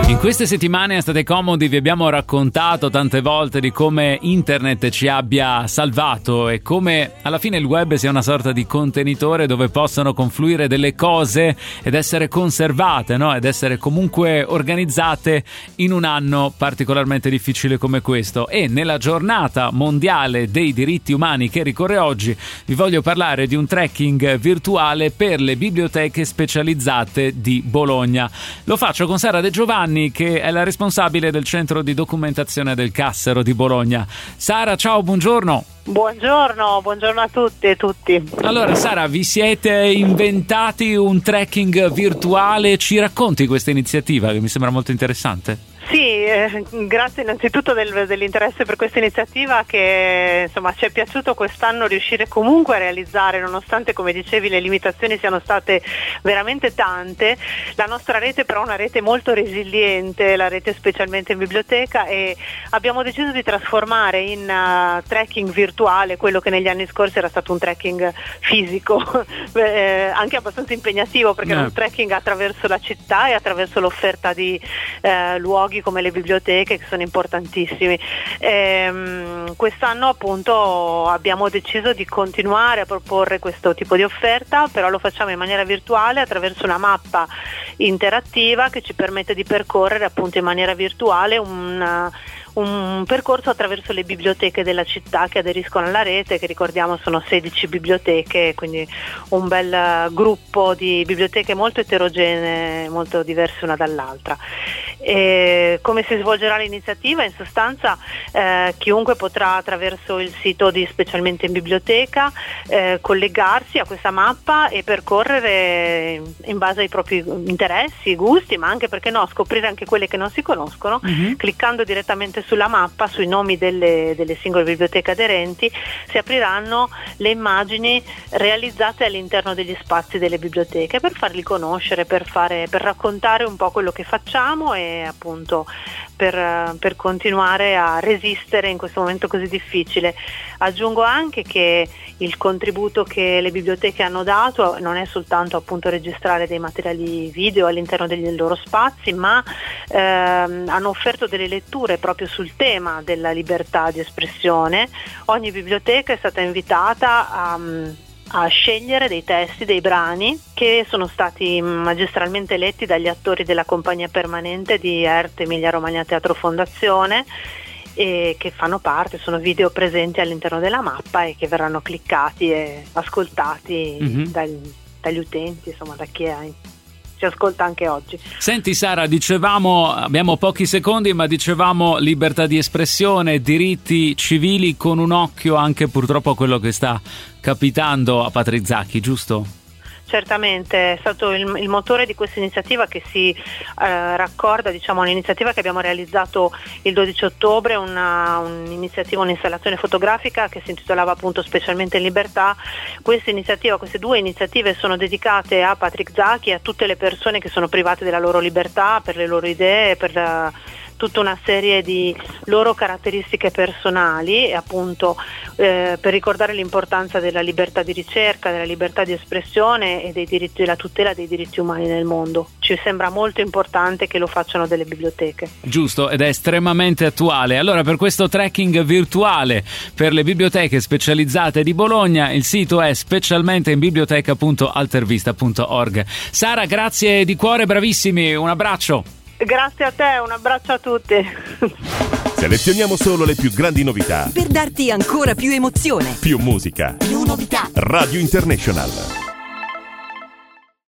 In queste settimane state comodi, vi abbiamo raccontato tante volte di come internet ci abbia salvato e come alla fine il web sia una sorta di contenitore dove possono confluire delle cose ed essere conservate, no? Ed essere comunque organizzate in un anno particolarmente difficile come questo. E nella giornata mondiale dei diritti umani che ricorre oggi vi voglio parlare di un trekking virtuale per le biblioteche specializzate di Bologna. Lo faccio con Sara De Giovanni, che è la responsabile del centro di documentazione del Cassero di Bologna. Sara, ciao, buongiorno. Buongiorno a tutte e tutti. Allora Sara, vi siete inventati un trekking virtuale, ci racconti questa iniziativa che mi sembra molto interessante? Sì, grazie innanzitutto dell'interesse per questa iniziativa che insomma ci è piaciuto quest'anno riuscire comunque a realizzare, nonostante, come dicevi, le limitazioni siano state veramente tante. La nostra rete però è una rete molto resiliente, la rete specialmente in biblioteca, e abbiamo deciso di trasformare in trekking virtuale quello che negli anni scorsi era stato un trekking fisico, anche abbastanza impegnativo, perché era un trekking attraverso la città e attraverso l'offerta di luoghi come le biblioteche, che sono importantissimi. Quest'anno appunto abbiamo deciso di continuare a proporre questo tipo di offerta, però lo facciamo in maniera virtuale attraverso una mappa interattiva che ci permette di percorrere appunto in maniera virtuale un percorso attraverso le biblioteche della città che aderiscono alla rete, che ricordiamo sono 16 biblioteche, quindi un bel gruppo di biblioteche molto eterogenee, molto diverse una dall'altra. E come si svolgerà l'iniziativa? In sostanza chiunque potrà, attraverso il sito di Specialmente in Biblioteca, collegarsi a questa mappa e percorrere in base ai propri interessi, gusti, ma anche, perché no, scoprire anche quelle che non si conoscono, cliccando direttamente sulla mappa, sui nomi delle singole biblioteche aderenti, si apriranno le immagini realizzate all'interno degli spazi delle biblioteche per farli conoscere, per raccontare un po' quello che facciamo e appunto per continuare a resistere in questo momento così difficile. Aggiungo anche che il contributo che le biblioteche hanno dato non è soltanto appunto registrare dei materiali video all'interno dei loro spazi, ma hanno offerto delle letture proprio sul tema della libertà di espressione. Ogni biblioteca è stata invitata a scegliere dei testi, dei brani che sono stati magistralmente letti dagli attori della compagnia permanente di ERT Emilia Romagna Teatro Fondazione, e che fanno parte, sono video presenti all'interno della mappa e che verranno cliccati e ascoltati dagli utenti, insomma da chi ci ascolta anche oggi. Senti Sara, dicevamo, abbiamo pochi secondi, ma dicevamo libertà di espressione, diritti civili, con un occhio anche purtroppo a quello che sta capitando a Patrick Zaki, giusto? Certamente, è stato il motore di questa iniziativa, che si raccorda, diciamo, un'iniziativa che abbiamo realizzato il 12 ottobre, un'installazione fotografica che si intitolava appunto Specialmente in Libertà. Queste due iniziative sono dedicate a Patrick Zaki e a tutte le persone che sono private della loro libertà per le loro idee, per tutta una serie di loro caratteristiche personali, e appunto per ricordare l'importanza della libertà di ricerca, della libertà di espressione e della tutela dei diritti umani nel mondo. Ci sembra molto importante che lo facciano delle biblioteche. Giusto, ed è estremamente attuale. Allora, per questo trekking virtuale per le biblioteche specializzate di Bologna, il sito è specialmenteinbiblioteca.altervista.org. Sara, grazie di cuore, bravissimi, un abbraccio. Grazie a te, un abbraccio a tutti. Selezioniamo solo le più grandi novità per darti ancora più emozione, più musica, più novità. Radio International.